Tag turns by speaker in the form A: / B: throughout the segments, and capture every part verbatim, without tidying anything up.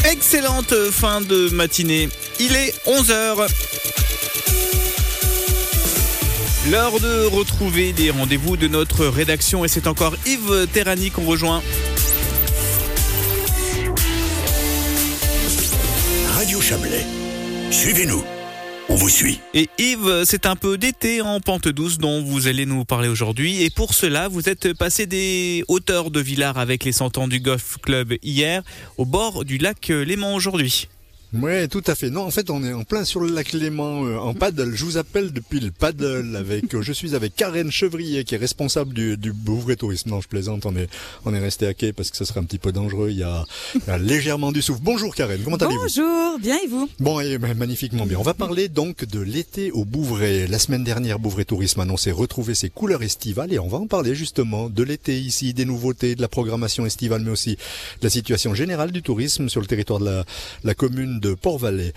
A: Excellente fin de matinée. Il est onze heures. L'heure de retrouver les rendez-vous de notre rédaction et c'est encore Yves Terrani qu'on rejoint.
B: Radio Chablais, suivez-nous, on vous suit.
A: Et Yves, c'est un peu d'été en pente douce dont vous allez nous parler aujourd'hui. Et pour cela, vous êtes passé des hauteurs de Villars avec les cent ans du Golf Club hier, au bord du lac Léman aujourd'hui.
C: Ouais, tout à fait. Non, en fait, on est en plein sur le lac Léman euh, en paddle. Je vous appelle depuis le paddle avec. Euh, je suis avec Karen Chevrier qui est responsable du, du Bouvray Tourisme. Non, je plaisante. On est on est resté à quai parce que ça serait un petit peu dangereux. Il y a, il y a légèrement du souffle. Bonjour Karen, comment allez-vous ?
D: Bonjour, bien et vous ?
C: Bon, et, ben, magnifiquement bien. On va parler donc de l'été au Bouvray. La semaine dernière, Bouvray Tourisme annonçait retrouver ses couleurs estivales et on va en parler justement de l'été ici, des nouveautés, de la programmation estivale, mais aussi de la situation générale du tourisme sur le territoire de la, la commune de de Port-Valais.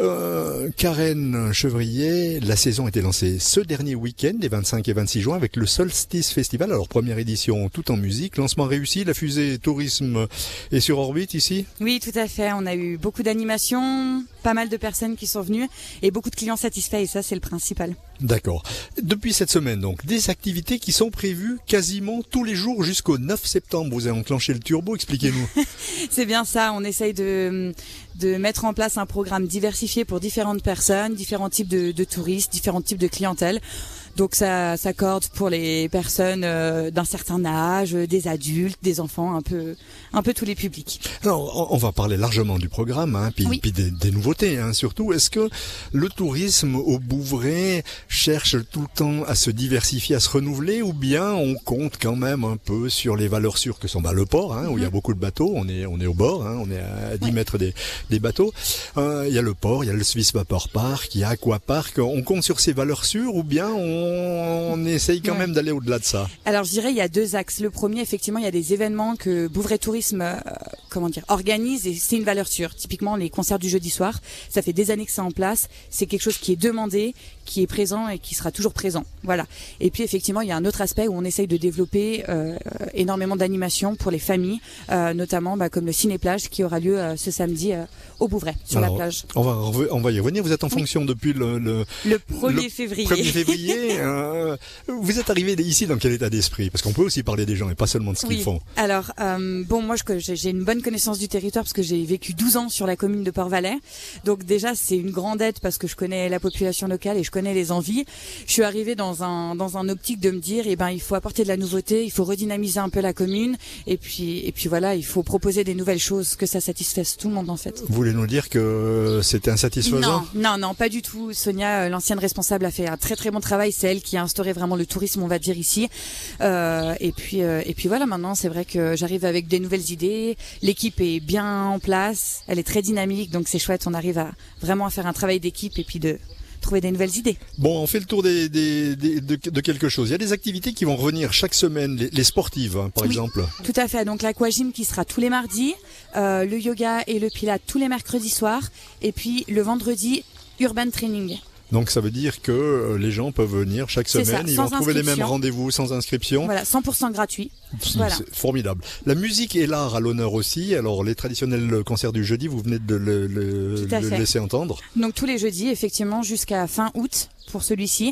C: Euh, Karen Chevrier, la saison était lancée ce dernier week-end, les vingt-cinq et vingt-six juin, avec le Solstice Festival. Alors, première édition tout en musique, lancement réussi, la fusée tourisme est sur orbite ici ?
D: Oui, tout à fait. On a eu beaucoup d'animations, pas mal de personnes qui sont venues et beaucoup de clients satisfaits et ça, c'est le principal.
C: D'accord. Depuis cette semaine, donc, des activités qui sont prévues quasiment tous les jours jusqu'au neuf septembre. Vous avez enclenché le turbo, expliquez-nous.
D: C'est bien ça. On essaye de, de mettre en place un programme diversifié pour différentes personnes, différents types de, de touristes, différents types de clientèle. Donc ça s'accorde pour les personnes euh, d'un certain âge, des adultes, des enfants, un peu, un peu tous les publics.
C: Alors, on va parler largement du programme, hein, puis,
D: oui.
C: puis des, des nouveautés, hein, surtout. Est-ce que le tourisme au Bouvray cherche tout le temps à se diversifier, à se renouveler, ou bien on compte quand même un peu sur les valeurs sûres que sont bah, le port, hein, où il y a beaucoup de bateaux. On est, on est au bord, hein, on est à dix
D: ouais. mètres
C: des, des bateaux. Euh, il y a le port, il y a le Swiss Vapor Park, il y a Aquapark. On compte sur ces valeurs sûres, ou bien on on essaye quand ouais. même d'aller au-delà de ça.
D: Alors je dirais il y a deux axes. Le premier, effectivement, il y a des événements que Bouvray Tourisme euh, comment dire, organise et c'est une valeur sûre. Typiquement les concerts du jeudi soir, ça fait des années que c'est en place. C'est quelque chose qui est demandé, qui est présent et qui sera toujours présent. Voilà. Et puis effectivement, il y a un autre aspect où on essaye de développer euh, énormément d'animations pour les familles, euh, notamment bah, comme le ciné-plage qui aura lieu euh, ce samedi euh, au Bouvray, sur
C: Alors,
D: la plage.
C: On va, on va y revenir. Vous êtes en fonction oui. depuis le... Le,
D: le premier février.
C: premier février. euh, vous êtes arrivé ici dans quel état d'esprit ? Parce qu'on peut aussi parler des gens et pas seulement de ce
D: oui.
C: qu'ils font.
D: Alors, euh, bon, moi, je, j'ai une bonne connaissance du territoire parce que j'ai vécu douze ans sur la commune de Port-Valais. Donc déjà, c'est une grande aide parce que je connais la population locale et je connais les envies. Je suis arrivée dans un dans un optique de me dire, eh ben, il faut apporter de la nouveauté, il faut redynamiser un peu la commune et puis et puis voilà, il faut proposer des nouvelles choses que ça satisfasse tout le monde en fait.
C: Vous voulez nous dire que c'était insatisfaisant ?
D: Non, non, non, pas du tout. Sonia, l'ancienne responsable, a fait un très très bon travail. C'est elle qui a instauré vraiment le tourisme, on va dire ici. Euh, et puis euh, et puis voilà. Maintenant, c'est vrai que j'arrive avec des nouvelles idées. L'équipe est bien en place, elle est très dynamique, donc c'est chouette. On arrive à vraiment à faire un travail d'équipe et puis de trouver des nouvelles idées.
C: Bon, on fait le tour des, des, des, de, de quelque chose. Il y a des activités qui vont revenir chaque semaine, les, les sportives, hein, par
D: oui,
C: exemple.
D: Tout à fait. Donc l'aquagym qui sera tous les mardis, euh, le yoga et le pilates tous les mercredis soirs, et puis le vendredi, urban training.
C: Donc ça veut dire que les gens peuvent venir chaque
D: c'est
C: semaine,
D: ça,
C: ils vont trouver les mêmes rendez-vous sans inscription.
D: Voilà, cent pour cent gratuit.
C: C'est,
D: voilà.
C: c'est formidable. La musique et l'art à l'honneur aussi. Alors les traditionnels concerts du jeudi, vous venez de le, le, le laisser entendre.
D: Donc tous les jeudis, effectivement, jusqu'à fin août pour celui-ci.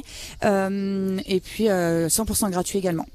D: Euh, et puis euh, cent pour cent gratuit également.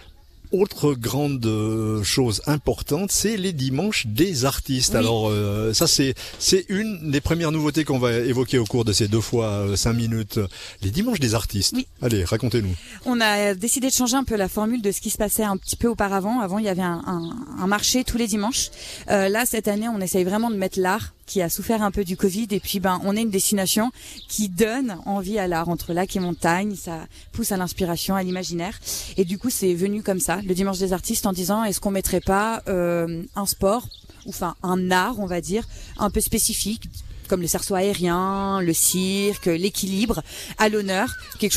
C: Autre grande chose importante, c'est les dimanches des artistes. Oui. Alors euh, ça c'est c'est une des premières nouveautés qu'on va évoquer au cours de ces deux fois euh, cinq minutes. Les dimanches des artistes.
D: Oui.
C: Allez, racontez-nous.
D: On a décidé de changer un peu la formule de ce qui se passait un petit peu auparavant. Avant, il y avait un, un, un marché tous les dimanches. Euh, là, cette année, on essaye vraiment de mettre l'art qui a souffert un peu du Covid et puis ben on est une destination qui donne envie à l'art entre lac et montagne, ça pousse à l'inspiration, à l'imaginaire et du coup c'est venu comme ça le dimanche des artistes en disant est-ce qu'on mettrait pas euh, un sport ou enfin un art on va dire un peu spécifique comme le cerceau aérien, le cirque, l'équilibre à l'honneur, quelque chose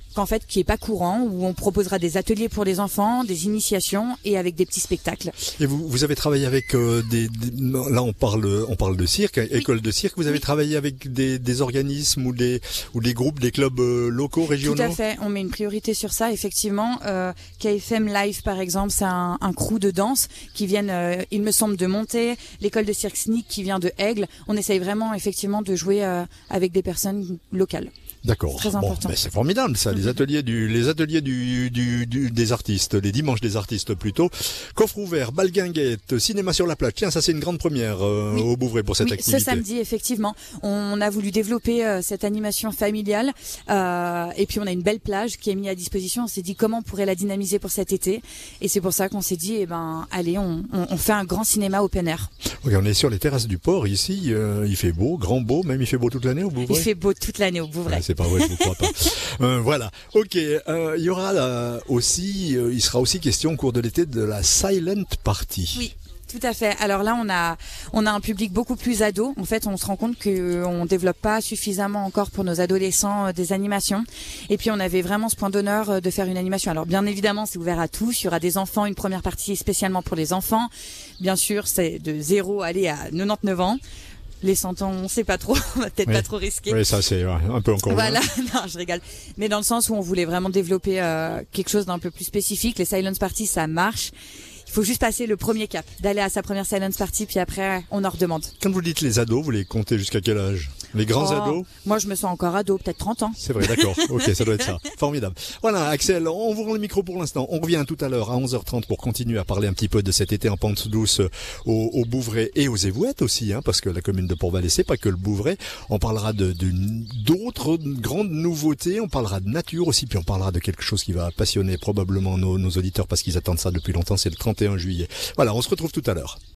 D: qu'en fait qui est pas courant, où on proposera des ateliers pour les enfants, des initiations et avec des petits spectacles.
C: Et vous, vous avez travaillé avec euh, des, des là on parle on parle de cirque, oui. École de cirque. Vous avez oui. travaillé avec des, des organismes ou des ou des groupes, des clubs euh, locaux, régionaux.
D: Tout à fait. On met une priorité sur ça. Effectivement, euh, K F M Live par exemple, c'est un, un crew de danse qui viennent, euh, il me semble, de Monté. L'école de cirque Sneak qui vient de Aigle. On essaye vraiment effectivement de jouer euh, avec des personnes locales.
C: D'accord.
D: Très important.
C: Bon, ben c'est formidable ça, les ateliers du, les ateliers du, du, du, des artistes, les dimanches des artistes plutôt. Coffre ouvert, bal guinguette, cinéma sur la plage. Tiens, ça c'est une grande première euh,
D: oui.
C: au Bouvray pour cette
D: oui,
C: activité.
D: Ce samedi, effectivement, on a voulu développer euh, cette animation familiale euh, et puis on a une belle plage qui est mise à disposition. On s'est dit comment on pourrait la dynamiser pour cet été et c'est pour ça qu'on s'est dit, eh ben, allez, on, on, on fait un grand cinéma open air.
C: Ok, on est sur les terrasses du port ici. Euh, il fait beau, grand beau, même il fait beau toute l'année au Bouvray.
D: Il fait beau toute l'année au Bouvray.
C: Ouais, c'est pas vrai, je vous crois pas. Euh, voilà. Ok. Euh, il y aura là, aussi, euh, il sera aussi question au cours de l'été de la silent party.
D: Oui. Tout à fait. Alors là, on a on a un public beaucoup plus ado. En fait, on se rend compte que on développe pas suffisamment encore pour nos adolescents euh, des animations. Et puis on avait vraiment ce point d'honneur euh, de faire une animation. Alors bien évidemment, c'est ouvert à tous. Il y aura des enfants, une première partie spécialement pour les enfants. Bien sûr, c'est de zéro aller à quatre-vingt-dix-neuf ans. Les cent ans, on sait pas trop, on va peut-être
C: oui.
D: pas trop risquer.
C: Oui, ça c'est un peu encore.
D: Voilà, non, je rigole. Mais dans le sens où on voulait vraiment développer euh, quelque chose d'un peu plus spécifique. Les silence parties, ça marche. Il faut juste passer le premier cap, d'aller à sa première silence party, puis après, on en redemande.
C: Quand vous dites les ados, vous les comptez jusqu'à quel âge? Les grands
D: oh,
C: ados?
D: Moi, je me sens encore ado, peut-être trente ans.
C: C'est vrai, d'accord. Ok, ça doit être ça. Formidable. Voilà, Axel, on vous rend le micro pour l'instant. On revient tout à l'heure à onze heures trente pour continuer à parler un petit peu de cet été en pente douce au, au Bouvray et aux Évouettes aussi, hein, parce que la commune de Port-Valais, c'est pas que le Bouvray. On parlera de, de d'autres grandes nouveautés. On parlera de nature aussi, puis on parlera de quelque chose qui va passionner probablement nos, nos auditeurs parce qu'ils attendent ça depuis longtemps. C'est le trente et un juillet. Voilà, on se retrouve tout à l'heure.